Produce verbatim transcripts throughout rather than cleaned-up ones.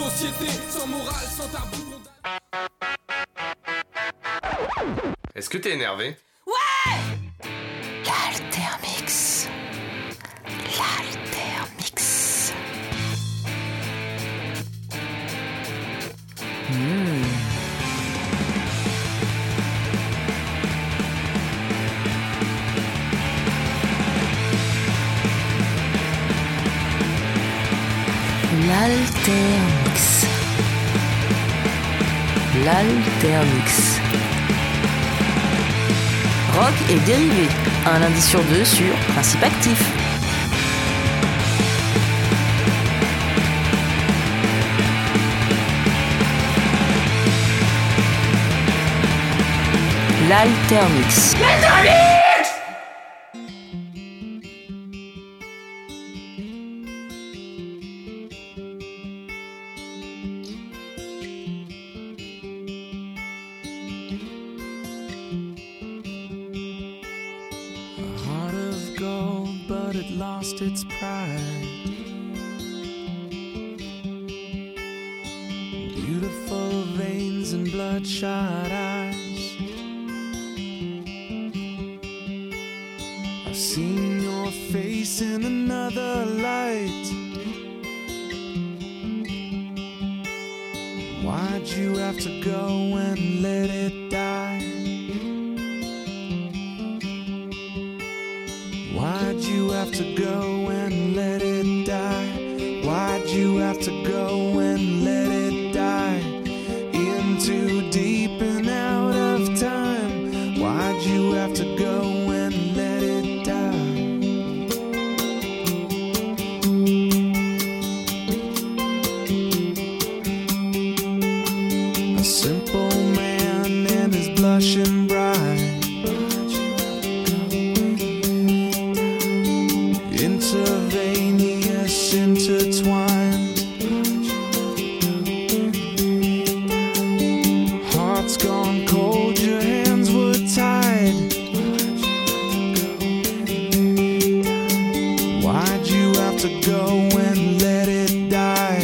société sans morale, sans tabou. Est-ce que t'es énervé? Ouais! L'Altermix. L'Altermix. Mmh. L'Altermix. L'Altermix. Rock et dérivé, un lundi sur deux sur Principe Actif. L'Altermix. L'Altermix. Its pride, beautiful veins and bloodshot eyes. I've seen your face in another light. Why'd you have to go and let it die? Why'd you have to go and let it die? Why'd you have to go and let it die? In too deep and out of time. Why'd you have to go and let it die? A simple man and his blushing bride. Intravenous, intertwined. Heart's gone cold, your hands were tied. Why'd you have to go and let it die?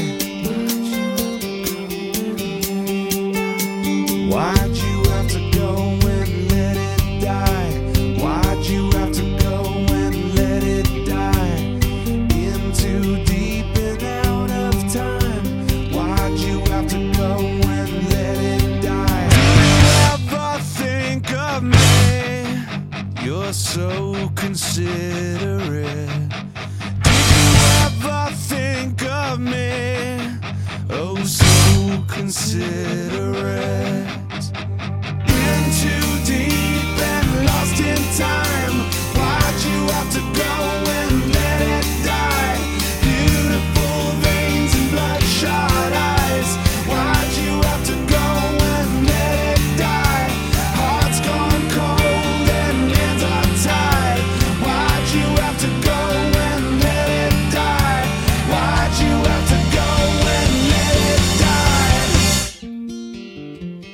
Why'd you have to go and let it die? Why'd you have to go and let it die? Too deep and out of time. Why'd you have to go and let it die? Do you ever think of me? You're so considerate. Did you ever think of me? Oh, so considerate. In too deep and lost in time. Why'd you have to go and let it die? Beautiful veins and bloodshot eyes. Why'd you have to go and let it die? Heart's gone cold and hands are tied. Why'd you have to go and let it die? Why'd you have to go and let it die?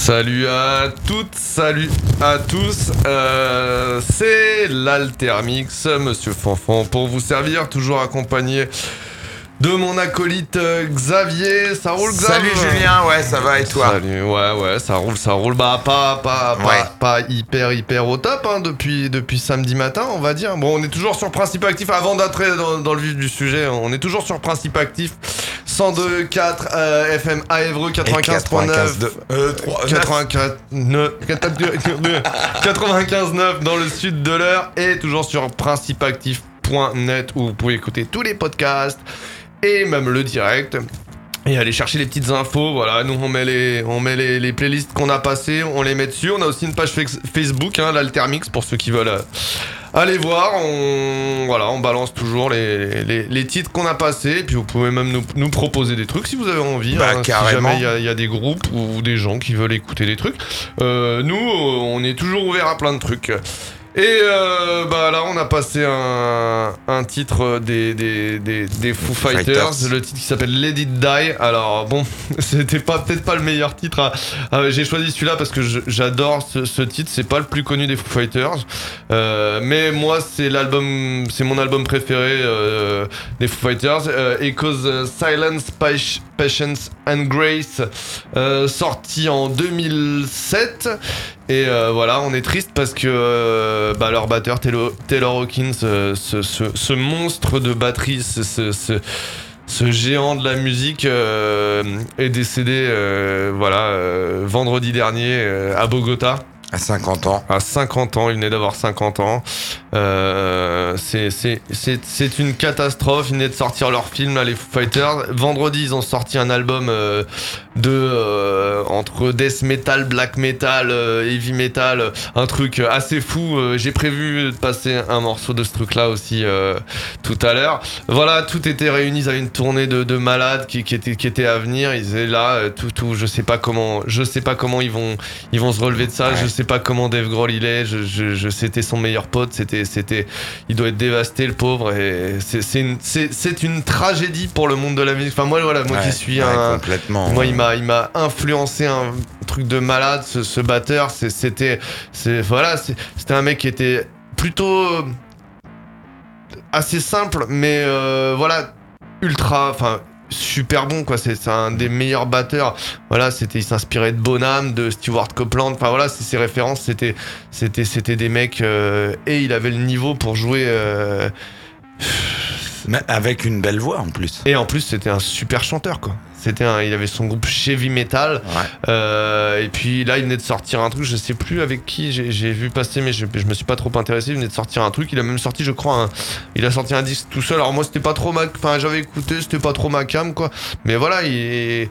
Salut à toutes, salut à tous, euh, c'est l'Altermix, Monsieur Fanfan pour vous servir, toujours accompagné de mon acolyte euh, Xavier. Ça roule, Xav? Salut Julien, ouais, ça va et toi? Salut, ouais, ouais, ça roule, ça roule. Bah, pas, pas, pas, Ouais. pas hyper, hyper au top hein, depuis, depuis samedi matin, on va dire. Bon, on est toujours sur Principe Actif. Avant d'entrer dans, dans le vif du sujet, on est toujours sur Principe Actif. cent deux virgule quatre euh, F M à Évreux, quatre-vingt-quinze virgule neuf Euh, trois, quatre-vingt-quinze virgule neuf dans le sud de l'heure et toujours sur principe actif point net où vous pouvez écouter tous les podcasts et même le direct et aller chercher les petites infos. Voilà, nous on met les, on met les, les playlists qu'on a passées, on les met dessus. On a aussi une page fex- Facebook, hein, l'Altermix, pour ceux qui veulent euh, aller voir. On, voilà, on balance toujours les, les, les titres qu'on a passés et puis vous pouvez même nous, nous proposer des trucs si vous avez envie. Bah, hein, si carrément. jamais il y a- il y, a des groupes ou des gens qui veulent écouter des trucs. Euh, nous, on est toujours ouvert à plein de trucs. Et euh, bah là on a passé un, un titre des, des, des, des Foo Fighters, Fighters. le titre qui s'appelle Let It Die. Alors bon, c'était pas peut-être pas le meilleur titre à- à- j'ai choisi celui-là parce que je- j'adore ce, ce titre. C'est pas le plus connu des Foo Fighters, euh, mais moi c'est l'album, c'est mon album préféré euh, des Foo Fighters, euh, Echoes euh, Silence, Pach- Patience and Grace, euh, sorti en deux mille sept. Et euh, voilà, on est triste parce que euh, bah, leur batteur Taylor, Taylor Hawkins, euh, ce, ce, ce monstre de batterie, ce, ce, ce, ce géant de la musique euh, est décédé euh, voilà, euh, vendredi dernier euh, à Bogota. À cinquante ans. À cinquante ans, il venait d'avoir cinquante ans. Euh, c'est, c'est, c'est, c'est une catastrophe. Ils venaient de sortir leur film, là, les Foo Fighters. Vendredi, ils ont sorti un album euh, de euh, entre death metal, black metal, euh, heavy metal, euh, un truc assez fou. Euh, j'ai prévu de passer un morceau de ce truc-là aussi euh, tout à l'heure. Voilà, tout était réuni. Ils avaient une tournée de, de malades qui, qui était qui était à venir. Ils étaient là, euh, tout, tout. Je sais pas comment, je sais pas comment ils vont, ils vont se relever de ça. Ouais. Je sais pas comment Dave Grohl il est. Je, je, je c'était son meilleur pote. C'était, c'était, il doit être dévasté le pauvre. Et c'est, c'est une, c'est, c'est une tragédie pour le monde de la musique. Enfin moi, voilà, moi Ouais, qui suis ouais, un, complètement. moi il m'a, il m'a influencé un truc de malade. Ce, ce batteur, c'est, c'était, c'est, voilà, c'est, c'était un mec qui était plutôt euh, assez simple, mais euh, voilà, ultra, enfin. Super bon quoi, c'est, c'est un des meilleurs batteurs. Voilà, c'était, il s'inspirait de Bonham, de Stewart Copeland. Enfin voilà, c'est ses références, c'était, c'était, c'était des mecs euh, et il avait le niveau pour jouer. Euh, Mais avec une belle voix en plus. et en plus, c'était un super chanteur quoi. C'était un, il avait son groupe Heavy Metal. Ouais. Euh, et puis là, il venait de sortir un truc, je sais plus avec qui j'ai, j'ai vu passer, mais je, je me suis pas trop intéressé. Il venait de sortir un truc, il a même sorti, je crois, un, il a sorti un disque tout seul. Alors moi, c'était pas trop ma, enfin, j'avais écouté, c'était pas trop ma cam, quoi. Mais voilà, il,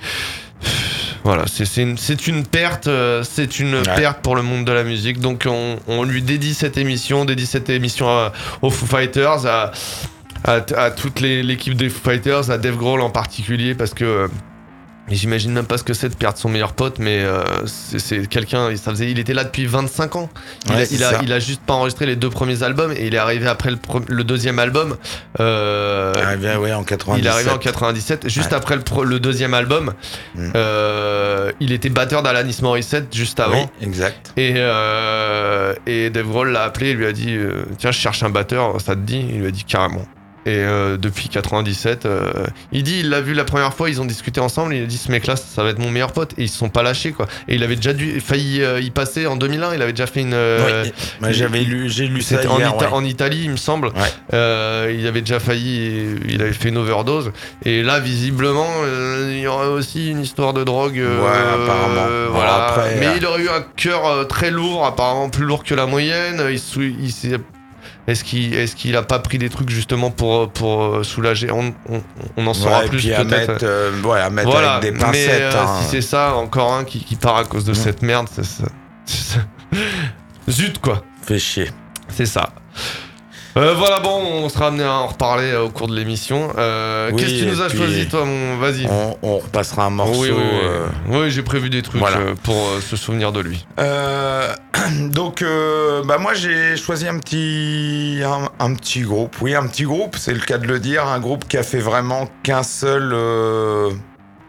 voilà, c'est, c'est une, c'est une perte, euh, c'est une Ouais. perte pour le monde de la musique. Donc on, on lui dédie cette émission, dédie cette émission à- aux Foo Fighters, à, à, à toute les, l'équipe des Foo Fighters, à Dave Grohl en particulier, parce que euh, j'imagine même pas ce que c'est de perdre son meilleur pote, mais euh, c'est, c'est quelqu'un, ça faisait, il était là depuis vingt-cinq ans. Il, Ouais, a, c'est il, a, ça. il a juste pas enregistré les deux premiers albums et il est arrivé après le, pre- le deuxième album. Euh, Arrivé ouais, en quatre-vingt-dix-sept. il est arrivé en quatre-vingt-dix-sept, juste Ouais. après le, pro- le deuxième album. Mm. Euh, il était batteur d'Alanis Morissette juste avant. Oui, exact. Et, euh, et Dave Grohl l'a appelé et lui a dit euh, tiens, je cherche un batteur, ça te dit? Il lui a dit carrément. Et euh, depuis quatre-vingt-dix-sept, euh, il dit, il l'a vu la première fois, ils ont discuté ensemble, il a dit ce mec-là, ça va être mon meilleur pote. Et ils se sont pas lâchés, quoi. Et il avait déjà dû, failli euh, y passer en deux mille un, il avait déjà fait une. euh, Oui. Moi, j'avais lu, j'ai lu ça C'était en, hier. Ita- ouais. en Italie, il me semble. Ouais. Euh, il avait déjà failli, il avait fait une overdose. Et là, visiblement, euh, il y aurait aussi une histoire de drogue. euh, Ouais, apparemment. euh, Bon, voilà. après, Mais euh, il aurait eu un cœur euh, très lourd, apparemment plus lourd que la moyenne. Il, sou- il s'est- Est-ce qu'il, est-ce qu'il a pas pris des trucs justement pour, pour soulager? On, on, on en saura Ouais, et plus puis à peut-être. mettre, euh, ouais, à mettre Voilà, avec des mais pincettes. euh, hein. si c'est ça, encore un qui, qui part à cause de Mm. cette merde, c'est ça. c'est ça. Zut quoi, Fait chier. c'est ça. Euh, voilà, bon, on sera amené à en reparler euh, au cours de l'émission. Euh, Oui, qu'est-ce que tu nous et as puis- choisi, toi, mon. Vas-y. On, on repassera un morceau. oui, oui, oui. euh, Oui, j'ai prévu des trucs voilà. euh, pour euh, se souvenir de lui. Euh, donc, euh, bah moi j'ai choisi un petit, un, un petit groupe. Oui, un petit groupe, c'est le cas de le dire. Un groupe qui a fait vraiment qu'un seul, euh,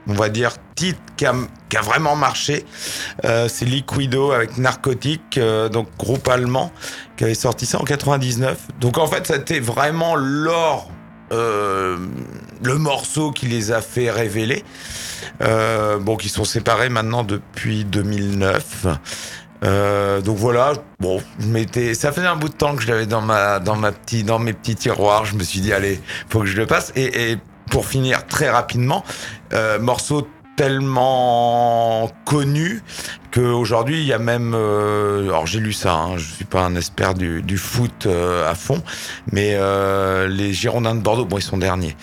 on va dire, titre qui a, qui a vraiment marché. Euh, c'est Liquido avec Narcotique, euh, donc groupe allemand, qui avait sorti ça en quatre-vingt-dix-neuf. Donc en fait, c'était vraiment leur, euh, le morceau qui les a fait révéler. Euh, bon, qui sont séparés maintenant depuis deux mille neuf. Euh, donc voilà, bon, je m'étais, ça faisait un bout de temps que je l'avais dans ma, dans ma petit, dans mes petits tiroirs. Je me suis dit, allez, faut que je le passe. Et, et pour finir très rapidement, euh, morceau tellement connu qu'aujourd'hui il y a même, euh, alors j'ai lu ça, hein, je suis pas un expert du, du foot euh, à fond, mais euh, les Girondins de Bordeaux, bon, ils sont derniers.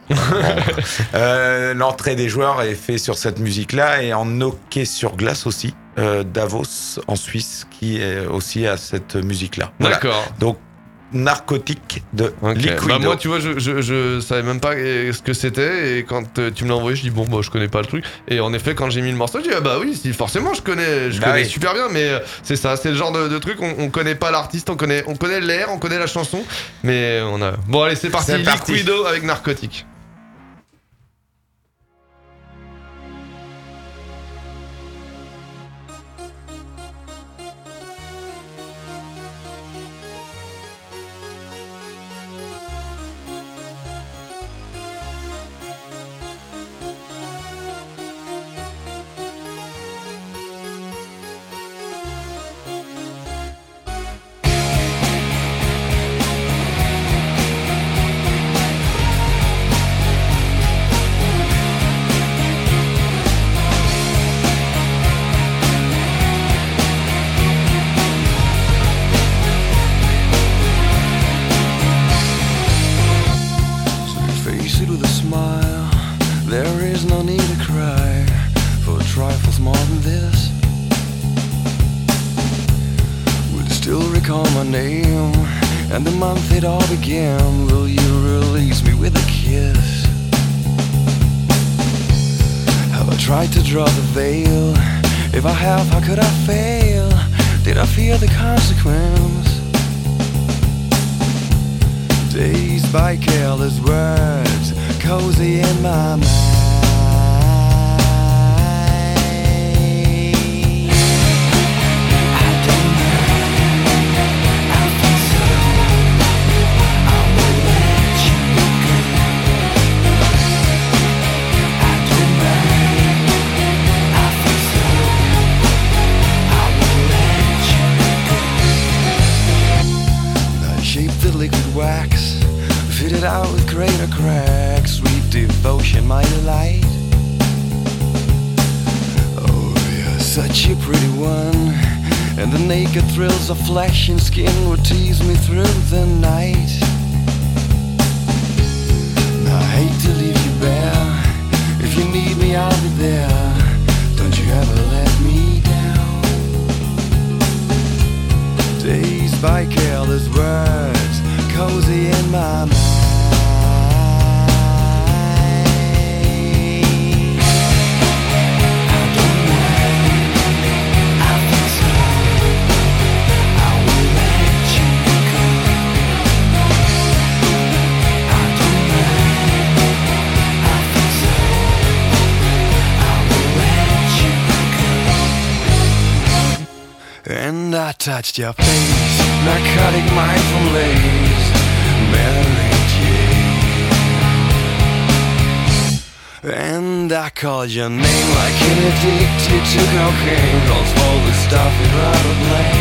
euh, l'entrée des joueurs est faite sur cette musique-là et en hockey sur glace aussi. Euh, Davos en Suisse qui est aussi à cette musique-là. Voilà. D'accord. Donc Narcotique de Okay. Liquido. Bah moi tu vois je, je, je savais même pas ce que c'était et quand euh, tu me l'as envoyé je dis bon bah je connais pas le truc et en effet quand j'ai mis le morceau je dis ah bah oui si, forcément je connais je bah connais oui. super bien mais euh, c'est ça c'est le genre de, de truc on, on connaît pas l'artiste on connaît on connaît l'air on connaît la chanson mais on a bon allez c'est parti, c'est parti. Liquido avec Narcotique. And the month it all began, will you release me with a kiss? Have I tried to draw the veil? If I have, how could I fail? Did I fear the consequence? Dazed by careless words, cozy in my mind. Wax, fitted out with greater cracks, sweet devotion, my delight. Oh, you're such a pretty one, and the naked thrills of flesh and skin would tease me through the night. I hate to leave you bare, if you need me I'll be there, don't you ever let me down. Dazed by careless words, cozy in my mind. I don't mind, I think so. I will let you go. I don't mind, I think so. I will let you go. And I touched your face, narcotic mind from lace, Mary Jane. And I called your name like an addicted to cocaine, calls for the stuff you'd rather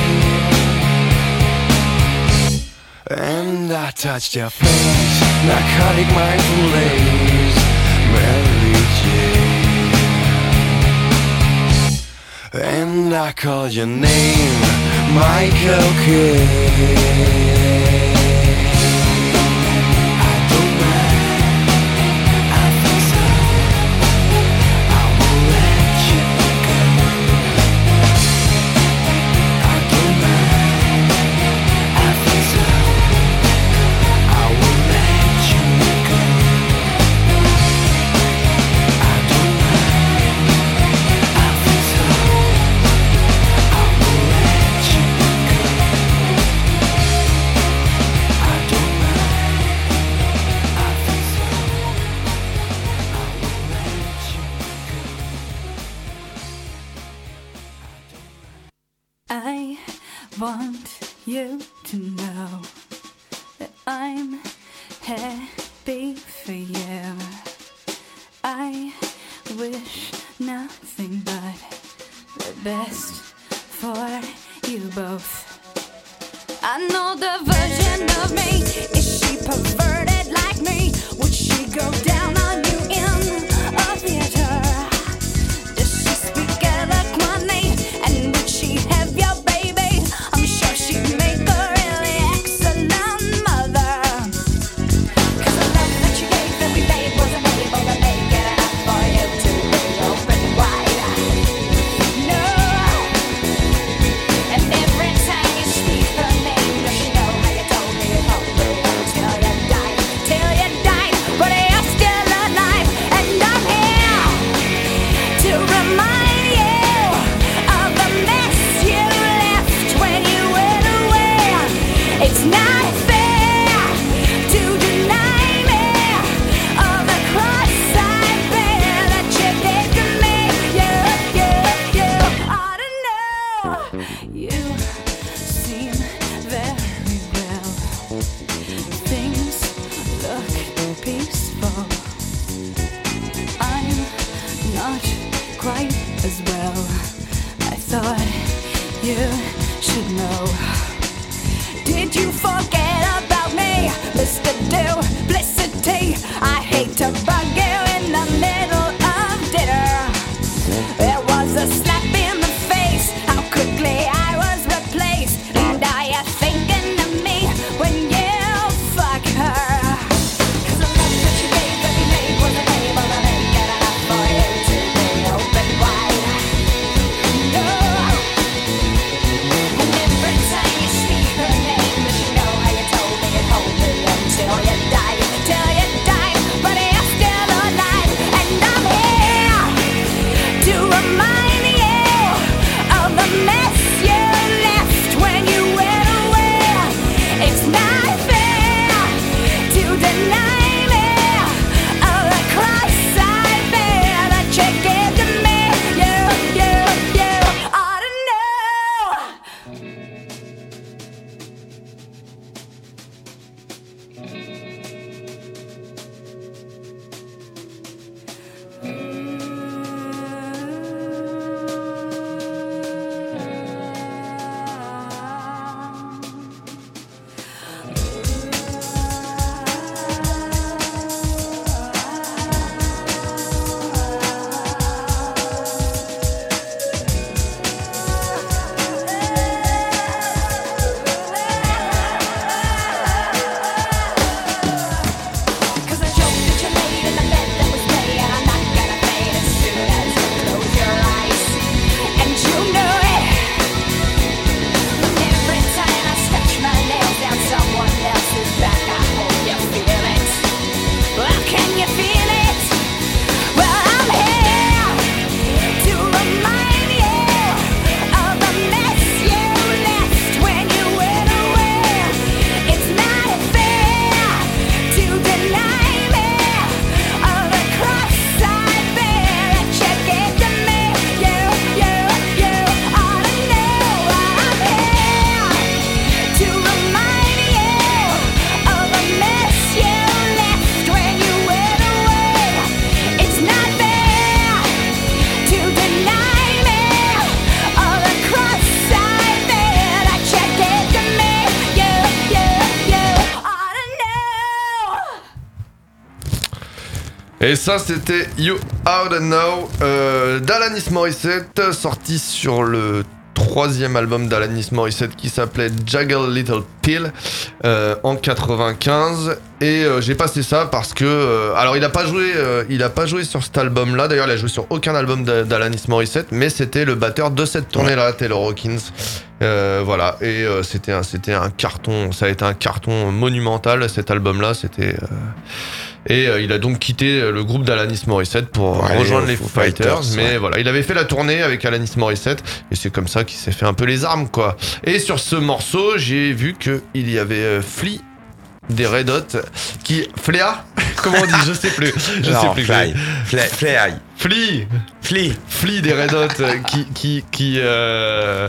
blame. And I touched your face, narcotic mind from lace, Mary Jane. And I called your name, Michael Kidd. want you to know that I'm happy for you. I wish nothing but the best for you both. I know the version of me. Is she perverted like me? Would she go down on you in a theater? Does she speak eloquently? And would she have your baby? I'm sure she'd make a really excellent mother. Cause the love that you gave every babe wasn't able to make it enough for you to be open wide. No. And every time you speak her name, does she know how you told me you hope till you died, till you died, but you're still alive, and I'm here to remind you of the mess you left when you went away. It's not fair to deny me of the cross I bear that you gave to me. You, you, you ought to know. You seem very well. Things look peaceful. I'm not quite as well. I thought you should know. Did you forget about me, Mister Duplicity? I hate to bug you in the middle of dinner. There was a slap in the face, how quickly I was replaced. And are you thinking of me when you fuck her? Cause the love that you gave every maid wasn't able to make it enough for you to be open wide. No. And every time you speak her name, does she know how you told me you'd hold me until you died, till you died, but you're still alive, and I'm here to remind you of the mess you left when you went away. It's not fair to deny me of the cross I bear that you gave to me. You, you, you ought to know. Cause I joked that you laid in the bed that was made, and I'm not gonna fade as soon as you close your eyes. And you know it. Every time I stretch my nails down someone else's back, I hope you feel it. Well, can you feel it? Well, I'm here to remind you of the mess you left when you went away. It's not fair to deny me of the cross I bear that you gave to me. You, you, you ought to know I'm here to remind you of the mess you left when you went away. It's not fair to deny me of the cross I bear that you gave to me. You, you, you ought to know. Et ça, c'était You Oughta Know euh, d'Alanis Morissette, sorti sur le troisième album d'Alanis Morissette qui s'appelait Jagged Little Pill euh, en quatre-vingt-quinze. Et euh, j'ai passé ça parce que euh, alors il a pas joué euh, il a pas joué sur cet album là, d'ailleurs il a joué sur aucun album d'A- d'Alanis Morissette, mais c'était le batteur de cette tournée là, Taylor Hawkins. Euh, voilà, et euh, c'était un c'était un carton, ça a été un carton monumental cet album là, c'était euh, et euh, il a donc quitté le groupe d'Alanis Morissette pour Ouais, rejoindre les les Foo Foo Fighters, Fighters, mais ouais. voilà, il avait fait la tournée avec Alanis Morissette et c'est comme ça qu'il s'est fait un peu les armes quoi. Et sur ce morceau, j'ai vu que il y avait euh, Flea des Red Hot qui Flea comment on dit, je sais plus, je Non, sais plus. Fly. Fly. Fly. Flea Flea. Flea des Red Hot euh, qui qui qui euh,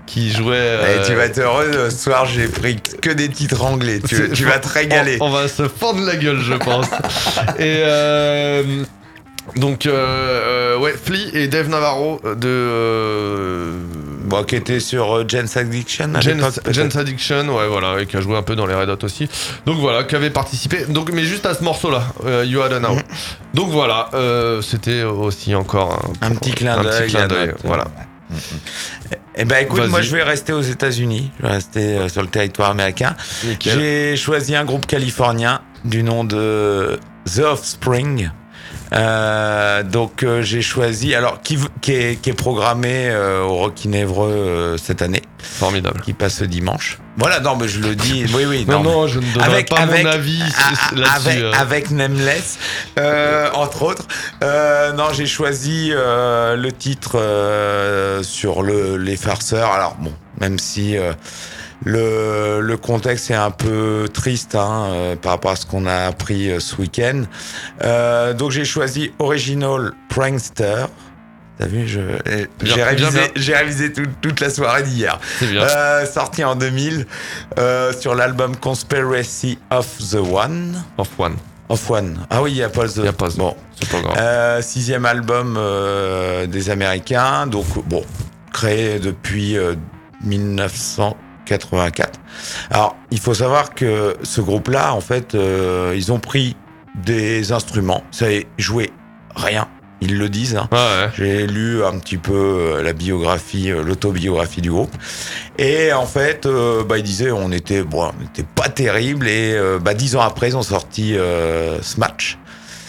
qui jouait. Euh... Et tu vas être heureux, ce soir j'ai pris que des titres anglais, tu, tu vas te régaler. On, on va se fendre la gueule, je pense. Et euh, donc, euh, euh, ouais, Flea et Dave Navarro de. Euh, bon, qui était sur euh, Jane's Addiction à Jane's, l'époque, Jane's Addiction, ouais, voilà, et qui a joué un peu dans les Red Hot aussi. Donc voilà, qui avait participé. Donc, mais juste à ce morceau-là, euh, You Had a Now. Mm. Donc voilà, euh, c'était aussi encore un, un petit clin d'œil. Un petit clin d'œil, voilà. Mm-hmm. Eh ben écoute, Vas-y. Moi je vais rester aux États-Unis, je vais rester euh, sur le territoire américain. Nickel. J'ai choisi un groupe californien du nom de The Offspring. Euh, donc euh, j'ai choisi, alors qui, qui, est, qui est programmé euh, au Rocky Nevreux euh, cette année. Formidable. Qui passe dimanche. Voilà, non, mais je le dis. Oui, oui. Non, non, non je ne donnerai avec, pas avec, mon avis a, là-dessus. Avec, euh. avec Nameless, euh, entre autres. Euh, non, j'ai choisi euh, le titre euh, sur le, les farceurs. Alors bon, même si euh, le, le contexte est un peu triste hein, euh, par rapport à ce qu'on a appris euh, ce week-end. Euh, donc j'ai choisi Original Prankster. T'as vu, je, bien, j'ai révisé, bien, bien. J'ai révisé tout, toute la soirée d'hier. C'est bien. Euh, sorti en deux mille euh, sur l'album Conspiracy of the One. Of One. Of One. Ah oui, il n'y a pas The. Il n'y a pas The. Bon, c'est pas grave. Euh, sixième album euh, des Américains. Donc, bon, créé depuis euh, dix-neuf cent quatre-vingt-quatre. Alors, il faut savoir que ce groupe-là, en fait, euh, ils ont pris des instruments. Ça a joué rien. Ils le disent. Hein. Ah ouais. J'ai lu un petit peu la biographie, l'autobiographie du groupe. Et en fait, euh, bah, ils disaient on était, bon, on était pas terrible. Et euh, bah, dix ans après, ils ont sorti euh, Smash.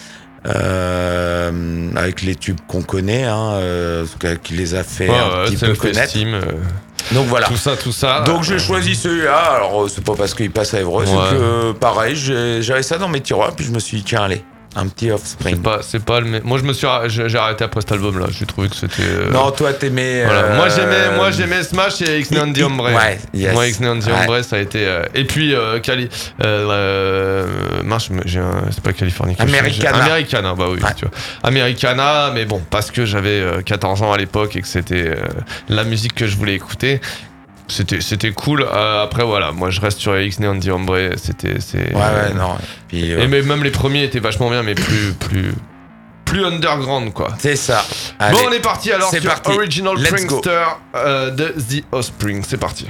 Euh, avec les tubes qu'on connaît, hein, euh, qui les a fait ouais, un ouais, petit peu connaître. Euh... Donc voilà. Tout ça, tout ça. Donc j'ai choisi celui-là. Alors c'est pas parce qu'il passe à Évreux, ouais. C'est que pareil, j'ai, j'avais ça dans mes tiroirs, puis je me suis dit tiens allez. Un petit Offspring. C'est pas, c'est pas le même. Moi, je me suis, j'ai arrêté après cet album-là. J'ai trouvé que c'était. Euh... Non, toi, t'aimais. Voilà. Euh... Moi, j'aimais, moi, j'aimais Smash et Ixnay and the Hombre. Ouais. Yes. Moi, Ixnay and the Hombre, ouais. ça a été. Euh... Et puis, euh, Cali. Euh, euh... Marche, j'ai un. C'est pas Californie. Americana. Americana, bah oui. Ouais. Tu vois. Americana, mais bon, parce que j'avais euh, quatorze ans à l'époque et que c'était euh, la musique que je voulais écouter. C'était, c'était cool. Euh, après, voilà, moi je reste sur Ixnay and the Hombre. C'était. C'est, ouais, ouais, non. Puis, euh... Et mais, même les premiers étaient vachement bien, mais plus. plus plus underground, quoi. C'est ça. Allez. Bon, on est parti alors c'est sur parti. Original Let's Prankster euh, de The Offspring. C'est parti.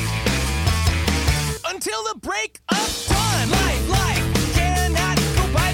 Until the break of time, life, life cannot go by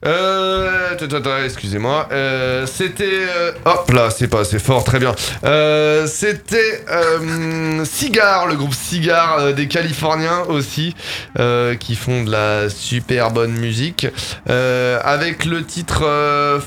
Euh, tata, tata, excusez-moi. Euh, c'était. euh, hop là, c'est pas assez fort, très bien. Euh, c'était euh, Cigar, le groupe Cigar euh, des Californiens aussi, euh, qui font de la super bonne musique. Euh, avec le titre. Euh,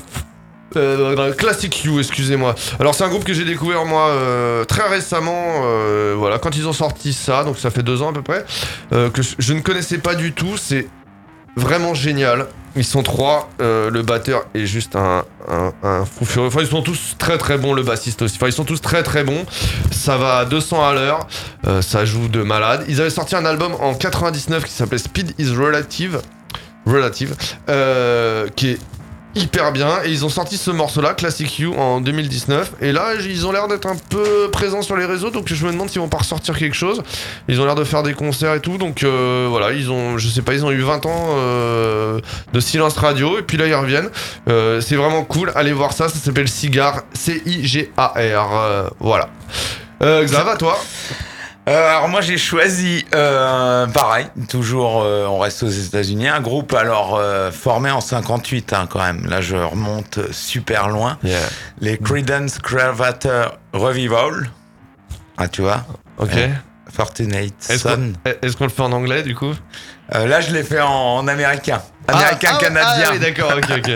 Euh, Classic You, excusez-moi. Alors c'est un groupe que j'ai découvert moi euh, très récemment, euh, voilà, quand ils ont sorti ça, donc ça fait deux ans à peu près, euh, que je, je ne connaissais pas du tout. C'est vraiment génial. Ils sont trois, euh, le batteur est juste un, un, un fou furieux. Enfin ils sont tous très très bons, le bassiste aussi. Enfin ils sont tous très très bons. Ça va à deux cents à l'heure, euh, ça joue de malade. Ils avaient sorti un album en quatre-vingt-dix-neuf qui s'appelait Speed is Relative, Relative, euh, qui est hyper bien, et ils ont sorti ce morceau-là, Classic You, en deux mille dix-neuf, et là, ils ont l'air d'être un peu présents sur les réseaux, donc je me demande s'ils vont pas ressortir quelque chose. Ils ont l'air de faire des concerts et tout, donc euh, voilà, ils ont, je sais pas, ils ont eu vingt ans euh, de silence radio, et puis là, ils reviennent. Euh, c'est vraiment cool, allez voir ça, ça s'appelle Cigar, C I G A R, euh, voilà. Euh, Xav, à toi. Euh, alors moi j'ai choisi, euh, pareil, toujours euh, on reste aux États-Unis, un groupe alors euh, formé en cinquante-huit hein, quand même. Là je remonte super loin. Yeah. Les Creedence Clearwater Revival. Ah tu vois. Ok. Euh, Fortunate Est-ce Son. qu'on, est-ce qu'on le fait en anglais du coup? Euh, là je l'ai fait en, en américain. Américain ah, ah, canadien. Ah oui d'accord, ok ok.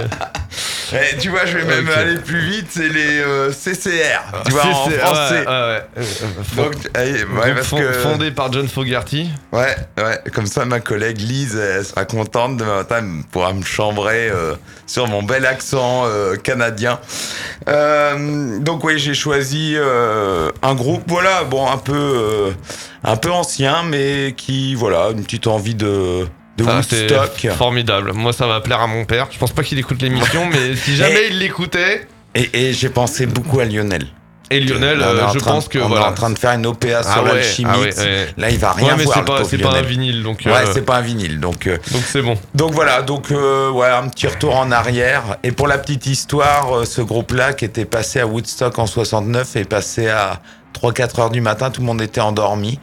Et tu vois, je vais même Okay. aller plus vite, c'est les euh, C C R, tu vois, C en C, français. Ouais, ouais, ouais. Donc, allez, ouais, parce Fond- que... Fondé par John Fogerty. Ouais, ouais, comme ça, ma collègue Lise, elle sera contente de matin, elle pourra me chambrer euh, sur mon bel accent euh, canadien. Euh, donc, oui, j'ai choisi euh, un groupe, voilà, bon, un peu, euh, un peu ancien, mais qui, voilà, une petite envie de... de Ah, Woodstock. c'est formidable. Moi, ça va plaire à mon père. Je pense pas qu'il écoute l'émission, mais si jamais Et- il l'écoutait. Et, et j'ai pensé beaucoup à Lionel. Et Lionel, Là, on est euh, en je train- pense que on voilà. est en train de faire une O P A Ah sur ouais, l'alchimie. ah ouais, ouais. Là, il va rien Ouais, mais voir. c'est le pas, pauvre c'est pas un Lionel. vinyle, donc. Ouais, euh, c'est pas un vinyle. Donc, euh, donc c'est bon. donc voilà. Donc euh, ouais, un petit retour en arrière. Et pour la petite histoire, euh, ce groupe-là qui était passé à Woodstock en soixante-neuf est passé à trois quatre heures du matin. Tout le monde était endormi.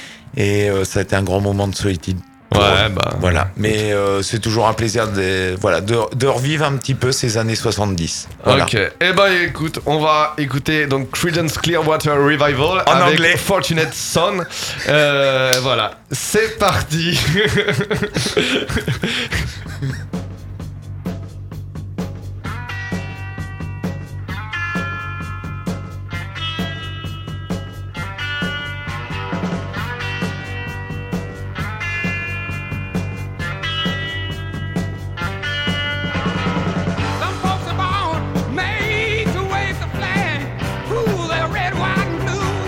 Et euh, ça a été un grand moment de solitude. pour Ouais, eux. bah. Voilà. Mais euh, c'est toujours un plaisir de, voilà, de, de revivre un petit peu ces années soixante-dix. Voilà. Ok. Eh ben écoute, on va écouter donc Creedence Clearwater Revival En avec anglais. Fortunate Son. Euh, voilà. C'est parti. Some folks are born made to wave the flag. Ooh, they're red, white, and blue.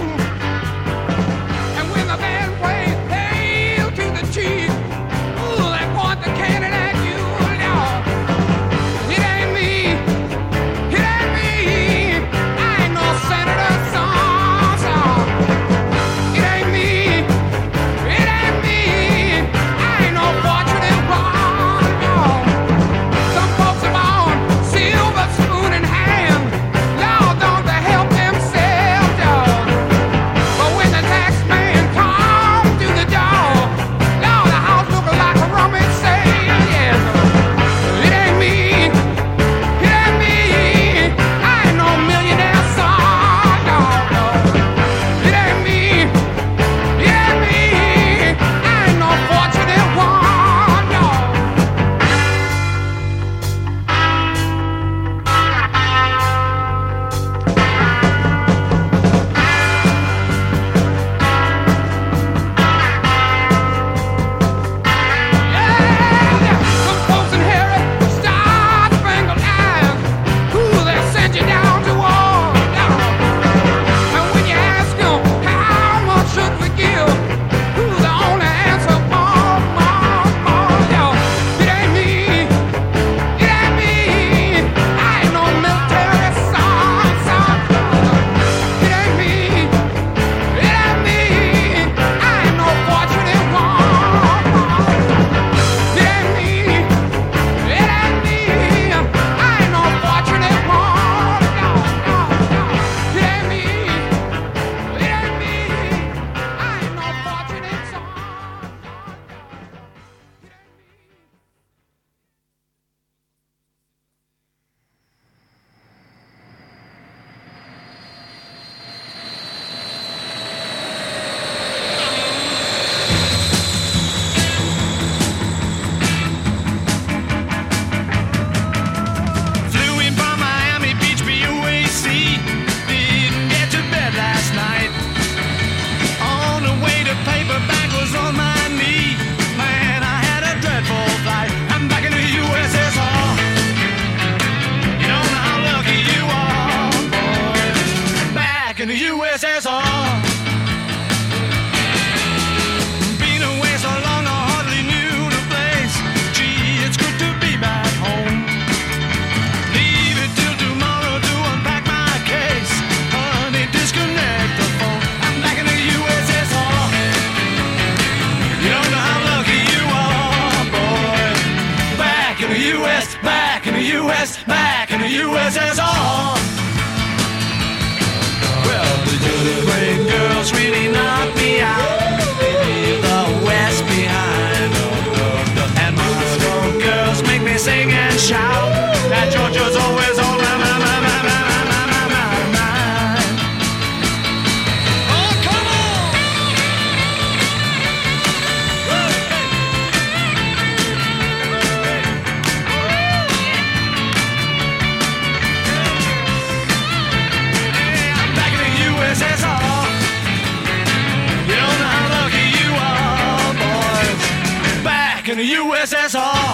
And when the band plays "Hail to the Chief," ooh, they point the cannon at Back in the U S, back in the U S S R. Well, the Ukraine girls really knocked me out. They leave the West behind. And Moscow girls make me sing and shout. That Georgia's always on my, my, my, my, my, my, my, my mind. Oh, come on! I'm back in the U S S R. You don't know how lucky you are, boys. Back in the U S S R.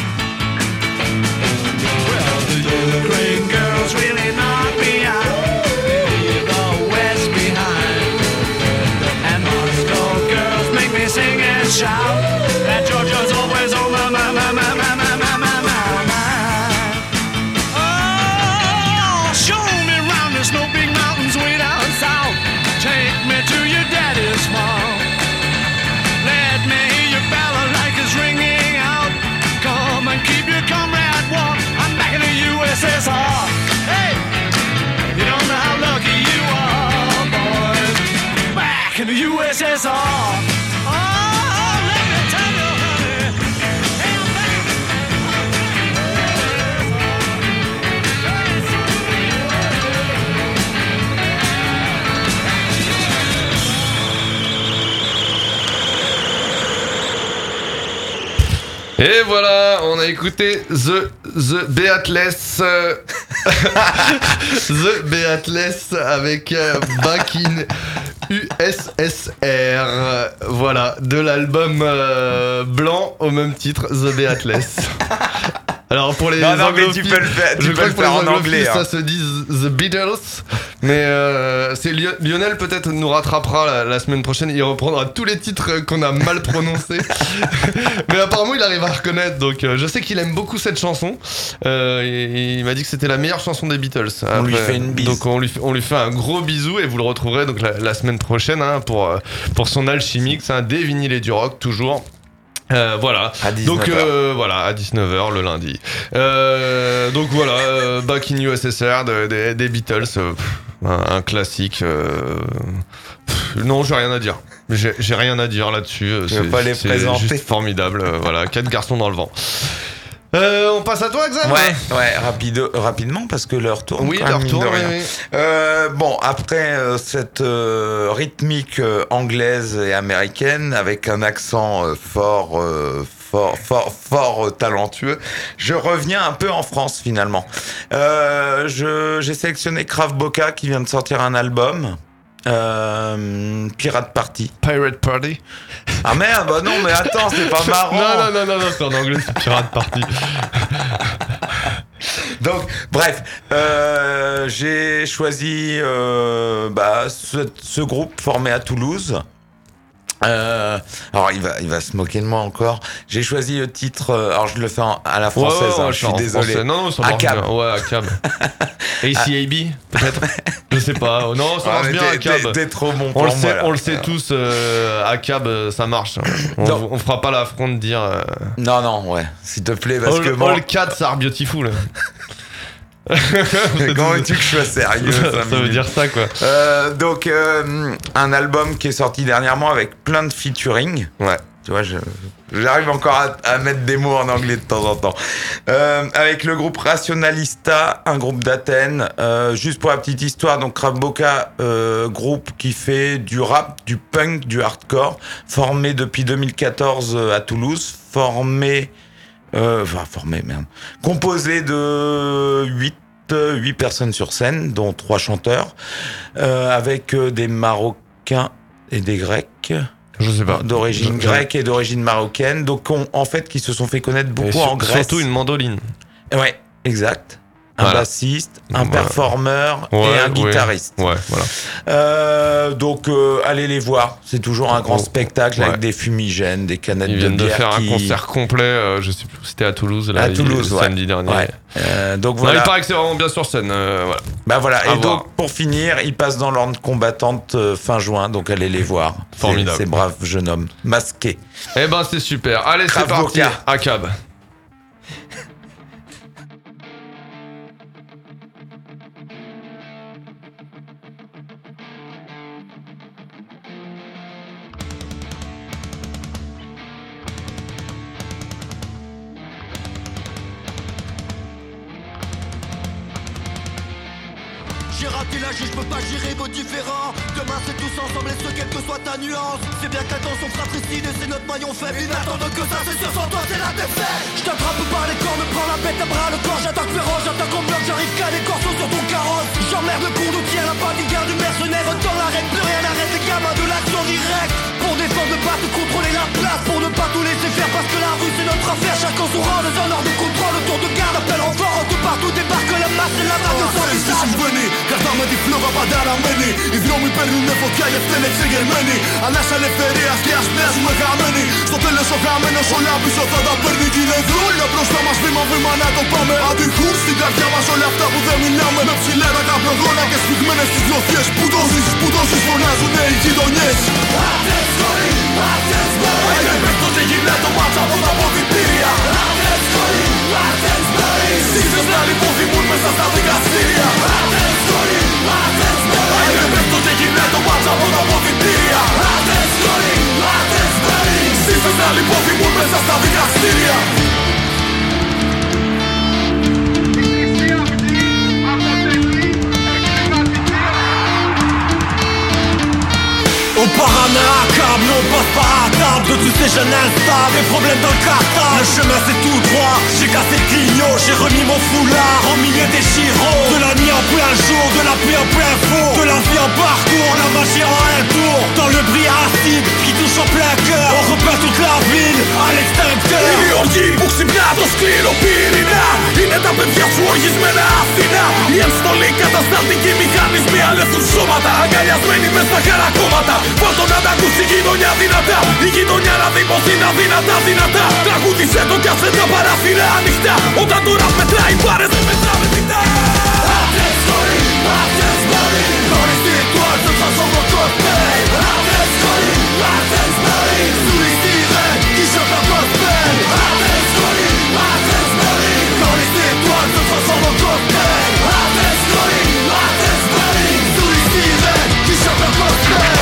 Well, the Ukraine girls really knock me out. They leave the West behind. And Moscow girls make me sing and shout. That Georgia's always on my, my, my, my, my, my, my, my, my mind. Oh, show me round, there's no big mountains way down south. Take me to your daddy's farm. Let me hear your balalaikas ringing out. Come and keep your comrade warm. I'm back in the U S S R. Hey, you don't know how lucky you are, boys. Back in the U S S R. Oh, let me tell you, honey. Hey, I'm back. Et voilà, on a écouté The, The Beatles. euh, The Beatles avec euh, Back in U S S R. Voilà, de l'album euh, blanc au même titre, The Beatles. Alors pour les Non, non, mais anglophiles, tu peux le faire, tu je peux crois le que pour faire les en anglophiles, anglais. ça hein. se dit The Beatles, mais euh, c'est Lio- Lionel peut-être nous rattrapera la, la semaine prochaine. Il reprendra tous les titres qu'on a mal prononcés, mais apparemment il arrive à reconnaître. Donc euh, je sais qu'il aime beaucoup cette chanson. Euh, il, il m'a dit que c'était la meilleure chanson des Beatles. On lui fait une bise. Donc on lui, fait- on lui fait un gros bisou et vous le retrouverez donc la, la semaine prochaine hein, pour euh, pour son Alchimix, hein, des vinyles et du rock toujours. Euh, voilà. À dix-neuf Donc heures. euh, voilà, à dix-neuf heures le lundi. Euh, donc voilà, euh, Back in U S S R de- de- des Beatles, euh, pff, un, un classique. euh, pff, non, j'ai rien à dire. J'ai j'ai rien à dire là-dessus. euh, Tu veux c'est- pas les c'est présenter juste formidable. euh, voilà, quatre garçons dans le vent. Euh, on passe à toi, Xav. Ouais, ouais, rapido, rapidement parce que l'heure tourne. Oui, quand même, leur mine tour. de oui, rien. oui. Euh, bon, après euh, cette euh, rythmique euh, anglaise et américaine avec un accent euh, fort, euh, fort, fort, fort euh, talentueux, je reviens un peu en France finalement. Euh, je, j'ai sélectionné Krav Boka qui vient de sortir un album. Euh, Pirate Party. Pirate Party. Ah merde, bah non, mais attends, c'est pas marrant. Non, non, non, non, non, c'est en anglais, c'est Pirate Party. Donc, bref, euh, j'ai choisi euh, bah, ce, ce groupe formé à Toulouse. Euh, alors, il va, il va se moquer de moi encore. J'ai choisi le titre. euh, Alors, je le fais en- à la française. Ouais, ouais, hein, ouais, je suis en désolé. français. Non, non, ça marche A C A B. bien. Ouais, A C A B. A C A B, peut-être. Je sais pas. Non, ça Ah, marche mais bien, t'es- A C A B. t'es- T'es trop bon pour On le moi. sait, là. on le sait tous, euh, A C A B, ça marche. On, Non. on fera pas l'affront de dire. Euh, Non, non, ouais, s'il te plaît, parce all, que bon, all cat, ça are beautiful. comment veux-tu que je sois sérieux ça, cinq ça veut minutes dire ça, quoi. Euh, donc, euh, un album qui est sorti dernièrement avec plein de featuring. Ouais. Tu vois, je, j'arrive encore à, à mettre des mots en anglais de temps en temps. Euh, avec le groupe Rationalista, un groupe d'Athènes. Euh, juste pour la petite histoire, donc Krav Boka, euh, groupe qui fait du rap, du punk, du hardcore, formé depuis deux mille quatorze à Toulouse, formé... Euh, enfin, formé, merde. Composé de huit huit personnes sur scène, dont trois chanteurs, euh, avec euh, des Marocains et des Grecs, Je sais pas. d'origine Je- je- grecque et d'origine marocaine, donc on- en fait qui se sont fait connaître Et beaucoup sur- en Grèce. Surtout une mandoline. Ouais, exact. Un Voilà. bassiste, un Voilà. performeur Ouais, et un ouais. guitariste. Ouais, voilà. Euh, donc euh, allez les voir, c'est toujours un grand Oh, spectacle ouais. avec des fumigènes, des canettes Ils de viennent de bière faire qui... un concert complet, euh, je sais plus, c'était à Toulouse, là, à il- Toulouse, ouais. samedi dernier. Ouais. Euh, donc Non, voilà. il paraît que c'est vraiment bien sur scène, euh, voilà. Bah voilà, À et voir. donc pour finir, ils passent dans l'ordre combattante euh, fin juin, donc allez les voir. C'est- Formidable. Ces braves jeunes hommes masqués. Eh ben c'est super. Allez, c'est Krav parti. Boka. A C A B. J'ai raté la je peux pas gérer vos différends. Demain c'est tous ensemble et ce quelle que soit ta nuance. C'est bien qu'attention fratricide et c'est notre maillon faible. Inattendant que ça c'est sûr sans toi c'est la défaite. Je t'attrape par les cornes, me prends la bête à bras le corps. J'attaque féroce, j'attaque en bloc, j'arrive qu'à des corseaux sur ton carrosse. J'emmerde le cours d'outils à la bodyguard du mercenaire. Dans l'arène, plus rien n'arrête les gamins de l'action directe. Pour défendre, ne pas te contrôler la place. Pour ne pas tout laisser faire parce que la rue c'est notre affaire. Chacun son rang, les honneurs de contrôle. Le tour de garde, appel renfort. De partout débarque la masse et la vague de son visage. Κρατάμε τη φλόγα πανταραμένη. Οι δρόμοι παίρνουνε φωτιά και φταίνε εξεγερμένοι. Ανάσα ελευθερίας και ας μοιάζουμε χαμένοι. Στο τέλος ο χαμένος όλα πίσω θα τα παίρνει. Κι είναι δρόλια μπροστά μας βήμα βήμα να το πάμε. Αντιχούν στην καρδιά μας όλα αυτά που δεν μιλάμε. Με ψηλά τα καπνογόνα και σφιγμένες τις γλωθιές. Που το ζεις, που το ζεις φωνάζουνε οι γειτονιές. Άντες κορί, άντες μπορεί. Έγινε παίχτος και γυρνάει το μάτσα από τα ποδητήρια. Άντες κορί, άντες μπορεί. Σύγχρες να λιποθυμούν μέσα στα δικαστήρια. Άντες κορί, άντες μπορεί. Έγινε παίχτος και γυρνάει το μάτσα από τα ποδητήρια. Άντες κορί, άντες μπορεί. Σύγχρες να λιποθυμούν μέσα στα δικαστήρια. Au parana accable, on passe par à table de tous ces jeunes instables, des problèmes dans le cartable. Le chemin c'est tout droit, j'ai cassé le clignot, j'ai remis mon foulard en milieu des chiros. De la nuit en plein jour, de la pluie en plein four, de la vie en parcours, la magie en un tour. Dans le bris acide qui touche en plein cœur, on repeint toute la ville à l'extincteur. Οι οργοί που ξυπνά το σκληρό πυρηνά είναι τα παιδιά σου οργισμένα Αθηνά. Οι ενστολοί κατασταλτικοί μηχανισμοί αλεύθουν σώματα αγκαλιασμένοι μες στα χαρακόμματα. Βάλτο να τα ακούσει η γειτονιά δυνατά. Η γειτονιά να δει πως είναι αδύνατα δυνατά. Τραγούδισε το κι άσε τα παράθυρα ανοιχτά. Όταν το ραπ μετράει πάρες δεν μετράμε ζητά. Άντες κορί, άντες μπορεί. Νωρίς τη toile ce sera sans mon cocktail. Άντες κορί, άντες μπορεί. Sous les sirènes qui chantent la gospel. Άντες κορί, άντες μπορεί. Νωρίς τη toile ce sera sans mon cocktail. Άντες κορί, άντες μπορεί. Sous les sirènes qui chantent la gospel.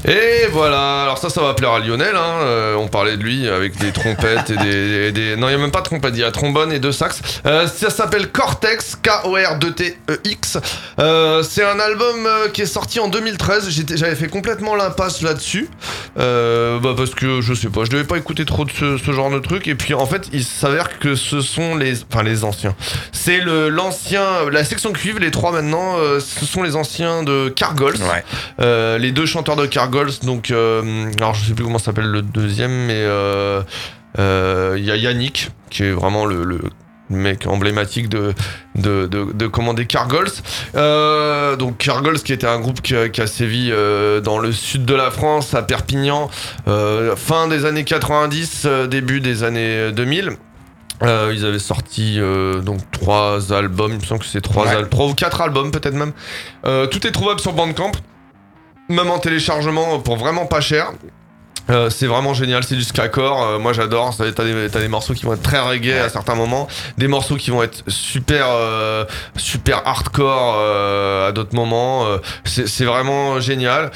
Et voilà, alors ça, ça va plaire à Lionel, hein. euh, on parlait de lui avec des trompettes et des... et des... Non, il n'y a même pas de trompette, il y a trombone et deux sax. Euh, ça s'appelle Cortex, K O R deux T E X. Euh, c'est un album euh, qui est sorti en deux mille treize, J'étais, j'avais fait complètement l'impasse là-dessus, euh, bah parce que, je sais pas, je devais pas écouter trop de ce, ce genre de truc, et puis en fait, il s'avère que ce sont les... Enfin, les anciens. C'est le, l'ancien... La section cuivre, les trois maintenant, euh, ce sont les anciens de Cargols. Ouais. Euh, les deux chanteurs de Cargols, donc... Euh, alors, je sais plus comment s'appelle le deuxième, mais... Il euh, euh, y a Yannick, qui est vraiment le... le mec emblématique de de de, de commander Cargols. Euh, donc Cargols, qui était un groupe qui a, qui a sévi euh, dans le sud de la France, à Perpignan, euh, fin des années quatre-vingt-dix, euh, début des années deux mille. Euh, ils avaient sorti euh, donc trois albums, il me semble que c'est trois, ouais. al- trois ou quatre albums peut-être même. Euh, tout est trouvable sur Bandcamp, même en téléchargement pour vraiment pas cher. Euh, c'est vraiment génial, c'est du skacore, euh, moi j'adore, t'as des, t'as des morceaux qui vont être très reggae ouais. à certains moments, des morceaux qui vont être super euh, super hardcore euh, à d'autres moments, euh, c'est, c'est vraiment génial.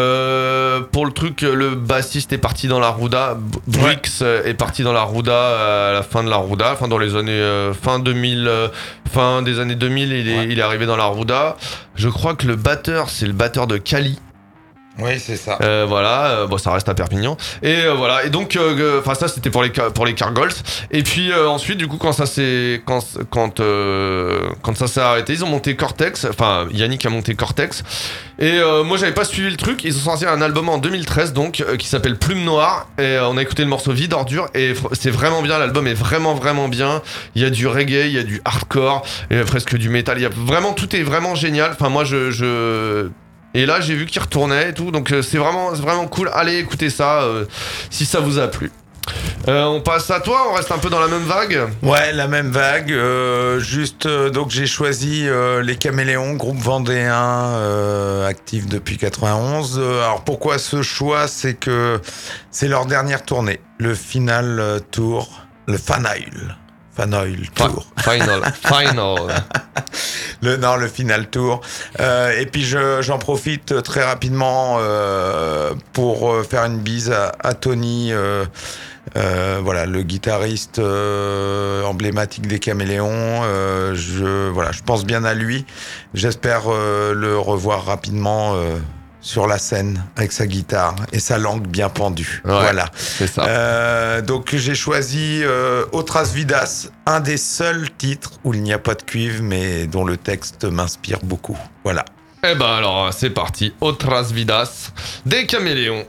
Euh, pour le truc, le bassiste est parti dans la Ruda, Brix ouais. est parti dans la Ruda à la fin de la Ruda, enfin dans les années euh, fin deux mille, euh, fin des années deux mille, il est, ouais. il est arrivé dans la Ruda. Je crois que le batteur, c'est le batteur de Kali. Oui, c'est ça. Euh, voilà, euh, bon, ça reste à Perpignan. Et euh, voilà, et donc, enfin, euh, ça c'était pour les pour les Cargols. Et puis euh, ensuite, du coup, quand ça s'est quand quand euh, quand ça s'est arrêté, ils ont monté Cortex. Enfin, Yannick a monté Cortex. Et euh, moi, j'avais pas suivi le truc. Ils ont sorti un album en deux mille treize, donc euh, qui s'appelle Plume Noire. Et euh, on a écouté le morceau Vie d'ordure. Et fr- c'est vraiment bien. L'album est vraiment vraiment bien. Il y a du reggae, il y a du hardcore, il y a presque du métal. Il y a vraiment tout est vraiment génial. Enfin, moi, je je Et là, j'ai vu qu'il retournait et tout, donc euh, c'est vraiment, c'est vraiment cool. Allez, écoutez ça, euh, si ça vous a plu. Euh, on passe à toi, on reste un peu dans la même vague. Ouais, la même vague. Euh, juste, euh, donc j'ai choisi euh, les Caméléons, groupe vendéen euh, actif depuis quatre-vingt-onze. Euh, alors pourquoi ce choix? C'est que c'est leur dernière tournée, le final euh, tour, le Final. Final Tour. Final, final. le, non, le Final Tour. Euh, et puis je, j'en profite très rapidement euh, pour faire une bise à, à Tony, euh, euh, voilà, le guitariste euh, emblématique des Caméléons. Euh, je, voilà, je pense bien à lui. J'espère euh, le revoir rapidement. Euh, sur la scène avec sa guitare et sa langue bien pendue. Ouais, voilà. C'est ça. Euh, donc j'ai choisi euh, Otras Vidas, un des seuls titres où il n'y a pas de cuivre mais dont le texte m'inspire beaucoup. Voilà. Eh ben alors c'est parti. Otras Vidas des Caméléons.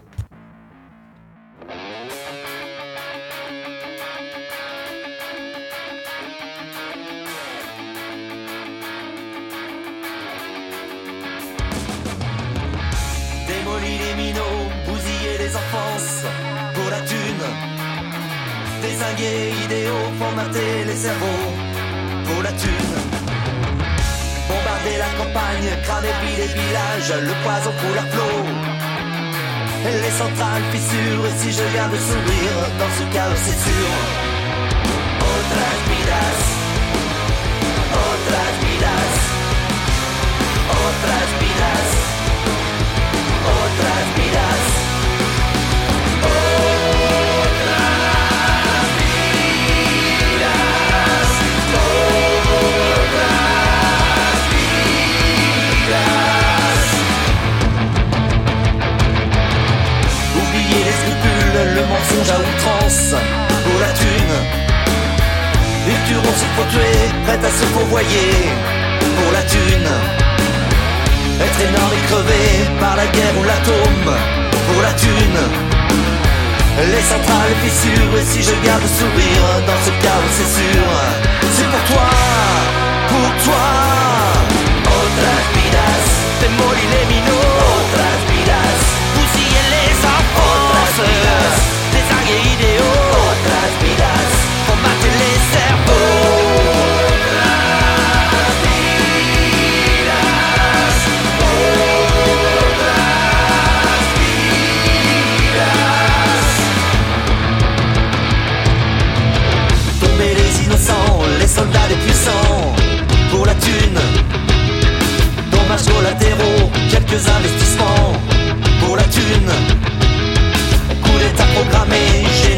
Pour la thune, dézinguer idéaux, formater les cerveaux. Pour la thune, bombarder la campagne, cramer puis les villages, le poison coule à flot. Les centrales fissurent, et si je garde le sourire, dans ce chaos c'est sûr. Otras vidas, otras vidas, otras vidas, otras vidas. Le mensonge à outrance pour la thune. Les turons se faut tuer, prêts à se pourvoyer pour la thune. Être énorme et crevé par la guerre ou l'atome pour la thune. Les centrales fissurent et si je garde le sourire dans ce chaos c'est sûr. C'est pour toi, pour toi. Otras vidas, démolir les minots. Otras vidas, bousiller les enfances. Désinguer idéaux. Otras vidas, formater les cerveaux. Otras vidas, otras vidas. Tomber les innocents, les soldats des puissants. Pour la thune, dommages collatéraux, quelques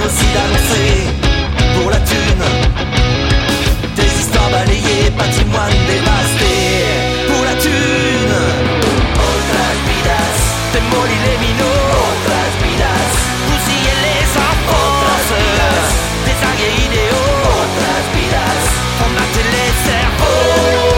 aussi d'annoncer pour la thune des histoires balayées, patrimoine dévasté. Pour la thune, otras vidas, démolir les minots, otras vidas, bousiller les enfances, des argues idéaux, otras vidas, formater les cerveaux.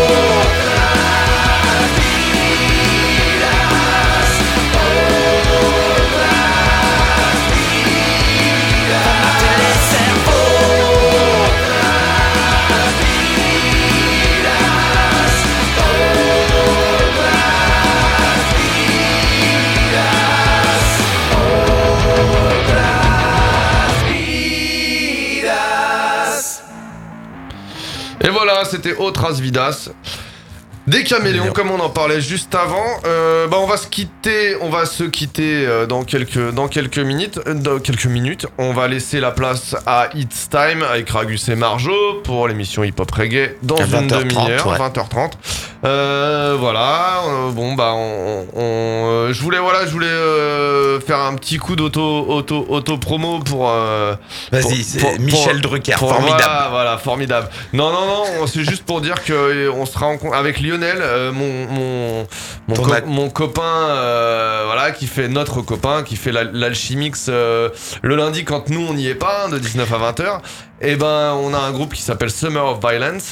Et voilà, c'était Otras Vidas. Des caméléons, comme on en parlait juste avant. Euh, bah on va se quitter, on va se quitter euh, dans quelques dans quelques minutes. Euh, dans quelques minutes, on va laisser la place à It's Time avec Ragus et Marjo pour l'émission Hip Hop Reggae dans à une vingt heures trente, demi-heure, ouais. vingt heures trente. Euh, voilà. Euh, bon bah on, on euh, je voulais voilà, je voulais euh, faire un petit coup d'auto auto auto promo pour. Euh, Vas-y, pour- c'est pour- Michel pour- Drucker, pour- formidable. Voilà, voilà, formidable. Non non non, c'est juste pour dire que euh, on sera en con- avec Lionel. Euh, mon mon mon, Ton co- ac- mon copain euh, voilà qui fait notre copain qui fait la- l'Alchimix euh, le lundi quand nous on n'y est pas hein, de dix-neuf à vingt heures. Et ben on a un groupe qui s'appelle Summer of Violence.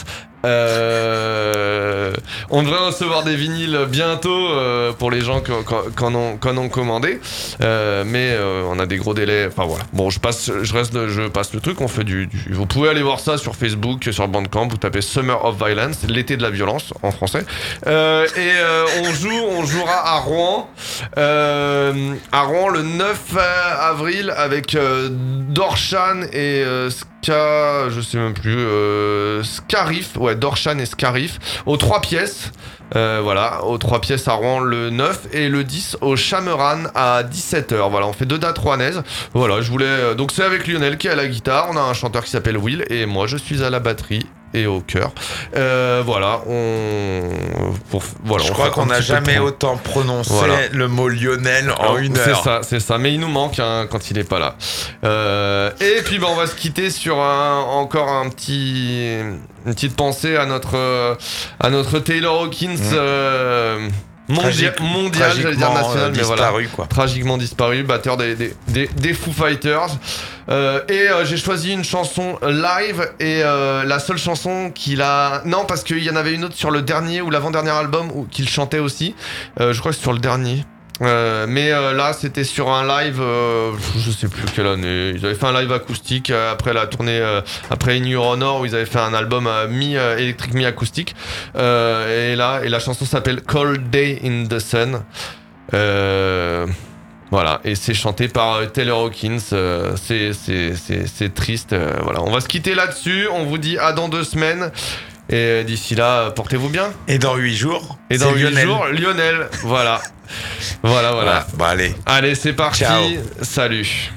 Euh, on devrait recevoir des vinyles bientôt euh, pour les gens qui en ont, qui en ont commandé, euh, mais euh, on a des gros délais. Enfin voilà. Bon, je passe, je reste, je passe le truc. On fait du, du. Vous pouvez aller voir ça sur Facebook, sur Bandcamp. Vous tapez Summer of Violence, l'été de la violence en français. Euh, et euh, on joue, on jouera à Rouen, euh, à Rouen le neuf avril avec euh, Dorshan et euh, Ska, je sais même plus, euh, Scarif, ouais, Dorshan et Scarif, aux trois pièces, euh, voilà, aux trois pièces à Rouen le neuf et le dix au Chameran à dix-sept heures. Voilà, on fait deux dates rouennaises. Voilà, je voulais. euh, Donc c'est avec Lionel qui est à la guitare, on a un chanteur qui s'appelle Will et moi je suis à la batterie et au chœur. Euh, voilà, on. Pour, voilà, Je on crois fait qu'on un n'a petit peu de jamais promo. autant prononcé Voilà. le mot Lionel en Alors, une c'est heure. ça, c'est ça. Mais il nous manque hein, quand il n'est pas là. Euh, et puis bah, on va se quitter sur un, encore un petit, une petite pensée à notre, euh, à notre Taylor Hawkins. Mmh. Euh, Mondia- Tragique- mondial, j'allais dire tragiquement, national, euh, mais voilà. disparu, quoi. Tragiquement disparu, batteur des, des, des, des Foo Fighters. Euh, et euh, j'ai choisi une chanson live et euh, la seule chanson qu'il a. Non, parce qu'il y en avait une autre sur le dernier ou l'avant-dernier album où qu'il chantait aussi. Euh, je crois que c'est sur le dernier. Euh, mais euh, là c'était sur un live euh, je sais plus quelle année ils avaient fait un live acoustique euh, après la tournée euh, après In Your Honor où ils avaient fait un album euh, mi euh, électrique mi acoustique euh, et là et la chanson s'appelle Cold Day in the Sun euh, voilà et c'est chanté par euh, Taylor Hawkins euh, c'est, c'est, c'est, c'est triste euh, voilà on va se quitter là-dessus on vous dit à dans deux semaines. Et d'ici là, portez-vous bien. Et dans huit jours. Et dans c'est huit Lionel. jours, Lionel. Voilà. Voilà, voilà. Voilà. Bon, allez. Allez, c'est parti. Ciao. Salut.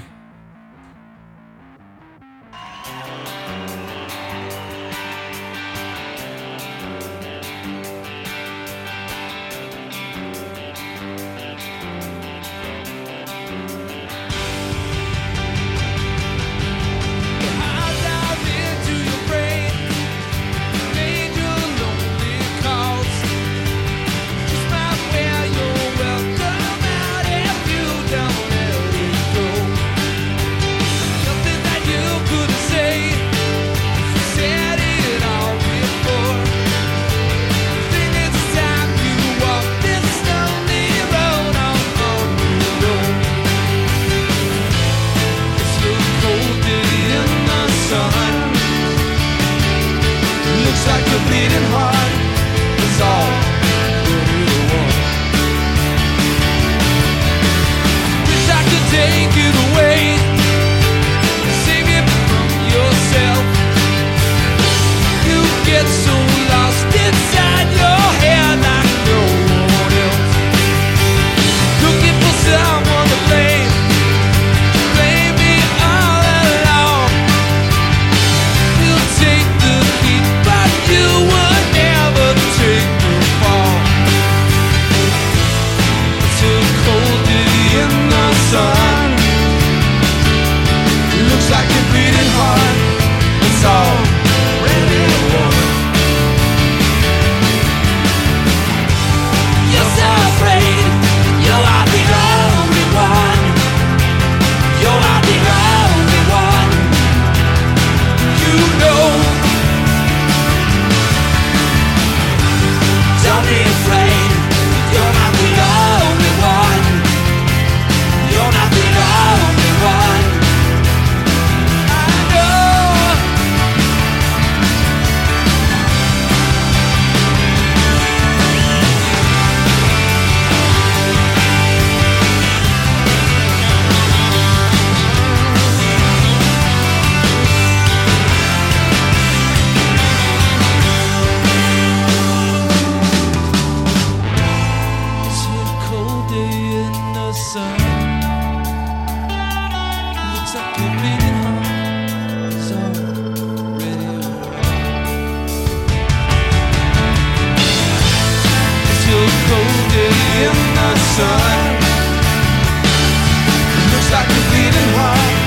Looks like you're bleeding heart. That's all you really want. Wish I could take it away.